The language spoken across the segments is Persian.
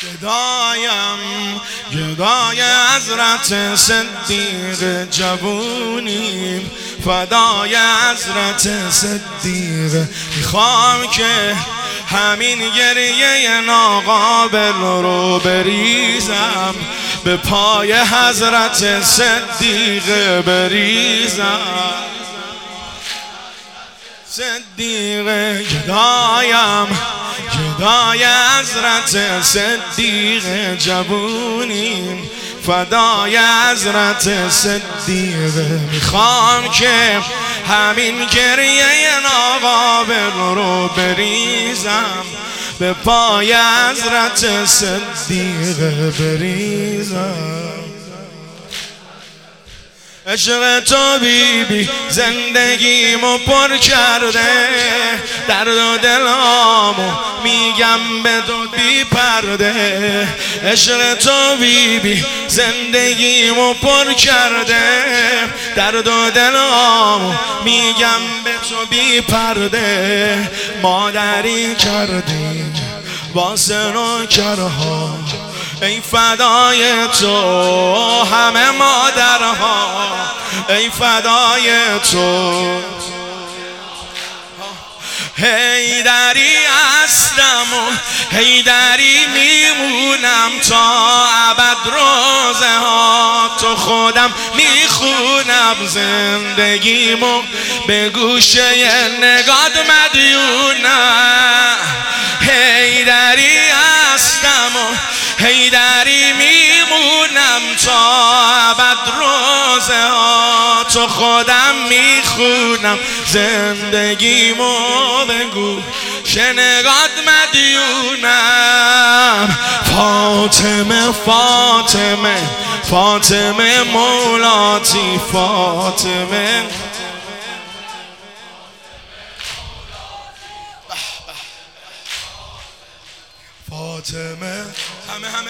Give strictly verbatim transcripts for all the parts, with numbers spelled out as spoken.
گدایم گدای حضرت صدیق جوونیم، فدای حضرت صدیق. میخوام که همین گریه ناقابل رو بریزم، به پای حضرت صدیق بریزم. صدیق گدایم گدای حضرت صدیق جوونیم، فدای حضرت صدیق. میخوام که همین گریه ناقابل رو بریزم، به پای حضرت صدیق بریزم. عشق تو بی بی زندگیمو پر کرده، درد و دلامو میگم به تو بی پرده. عشق تو بی بی زندگیمو پر کرده، درد و دلامو میگم به تو بی پرده. مادری کردی واسه نوکرها، ای فدای تو همه مادرها، ای فدای تو. حیدری هستم و حیدری میمونم تا ابد. روزه ها تو خودم میخونم، زندگیمو به گوشه نگات مدیونم. حیدری هستم و حیدری میمونم تا ابد. روزه ها تو خودم میخونم، زندگیمو بگو شنگات مدیونم. فاطمه فاطمه فاطمه مولاتی، فاطمه فاطمه همه همه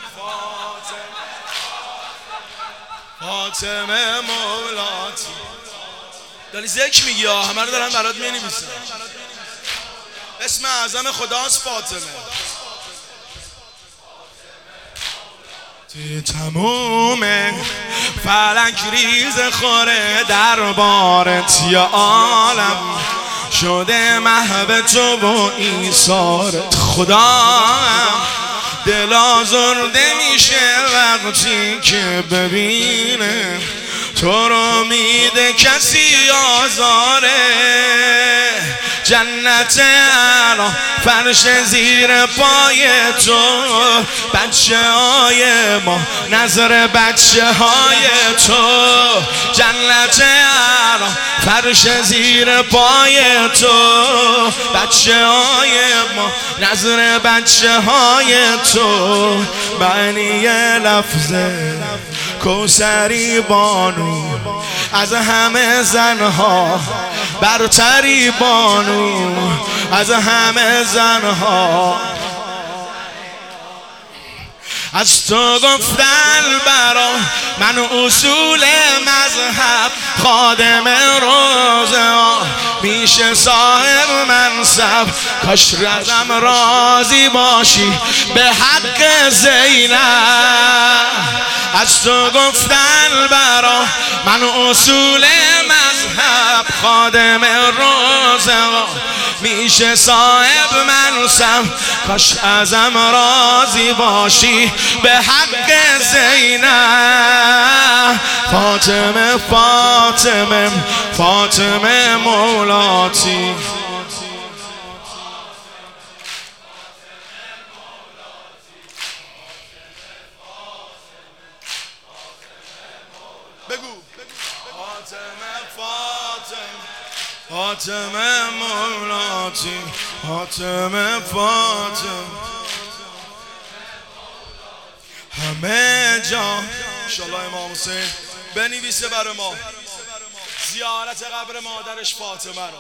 فاطمه مولاتی. داری ذکر میگی ها، همه رو دارن برات مینویسن. اسم اعظم خداست فاطمه. توی تموم فلک ریز خوره دربارت یا عالم، شده محو تو و ایثارت. خدا دل آزرده میشه وقتی که ببینه تو رو میده کسی آزاره. جنت اعلی فرش زیر پای تو، بچه های ما نظر بچه های تو. جنت اعلی فرش زیر پای تو، بچه های ما نظر بچه های تو. معنی لفظه کوثری بانو، از همه زنها برتری بانو، از همه زنها. از تو گفتن برا من اصول مذهب، خادم روزه ها میشه صاحب منصب. کاش ازم راضی باشی به حق زینب. از تو گفتن برا من اصول مذهب، خادم روزه ها میشه صاحب منصب. کاش ازم راضی باشی به حق زینب. فاطمه فاطمه فاطمه مولاتی. بگو فاطمه فاطمه فاطمه مولاتی، فاطمه فاطمه همه جا. انشالله امام حسین بنویسه برای ما زیارت قبر مادرش فاطمه رو.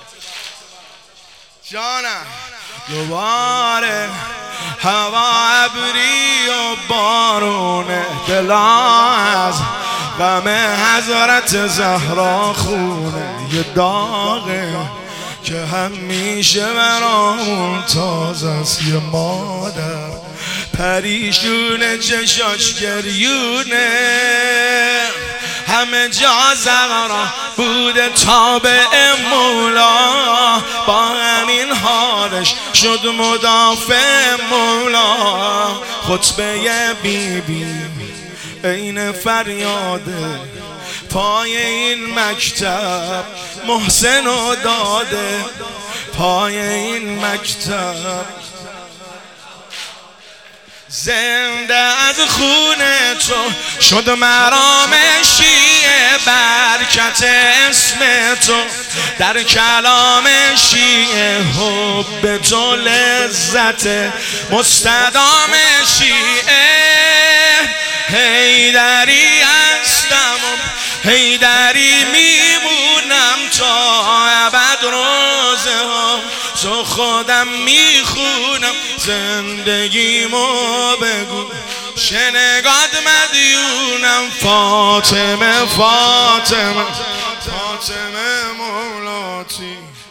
جانم دوباره هوا ابری و بارونه، دلا از غم حضرت زهرا خونه. یه داغه که همیشه برامون تازه است. یه مادر پریشونه چشاش گریونه، همه جا زغرا بوده تابع مولا، با همین حالش شد مدافع مولا. خطبه بی بی این فریاده، پای این مکتب محسن و داده، پای این مکتب. زنده از خون تو شد مرام شیعه، برکت اسم تو در کلام شیعه، حب تو لذت مستدام شیعه. حیدری هستم و حیدری میمونم تا ابد، روزه ها تو خودم میخونم، زندگیمو بگو شنگاد مدیونم. فاطمه فاطمه فاطمه مولاتی.